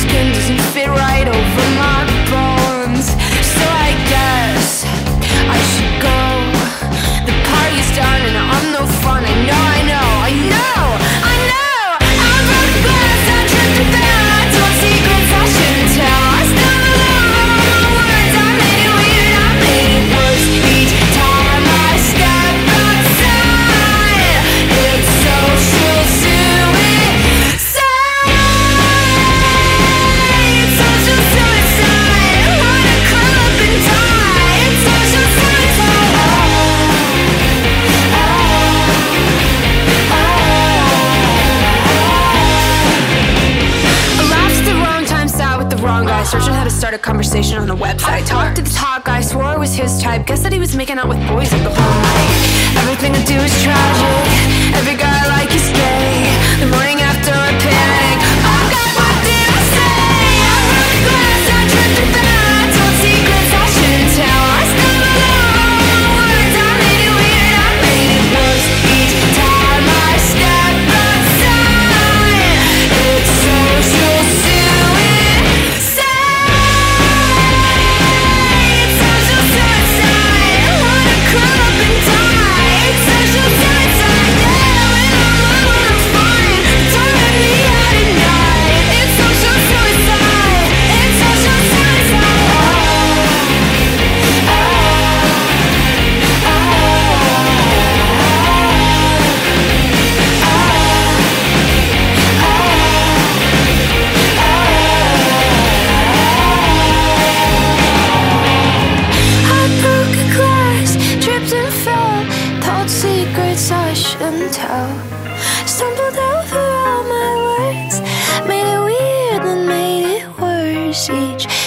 skin doesn't fit right over my bones. So I guess I should go. The party's done and I'm no fun. I know, I know, I know, I know. I broke glass, I tripped and fell. I told secrets I shouldn't tell. I stumbled over all my words. I made it weird, I made it worse. Each time I step outside, it's social suicide. Social suicide. Wanna curl up and die. It's social suicide. I laughed at the wrong time, sat with the wrong guy, searching how to start a conversation on a website. Talked to the top guy, swore it was his type. Guess that he was making out with boys like the whole night. Everything I do is tragic. Every guy I like is gay. The morning after I panic. Oh God, what did I say? I broke glass, I tripped and fell. I told secrets I shouldn't tell. I stumbled over all my words. I made it weird, I made it worse. Each time I step outside, it's social suicide. It's social suicide. Wanna curl up and die. It's social suicide. Yeah, when I'm alone, I'm fine. Don't let me out at night. It's social suicide. It's social suicide. I broke a glass, tripped and fell, told secrets I shouldn't tell. Stumbled over all my words, made it weird and made it worse. Each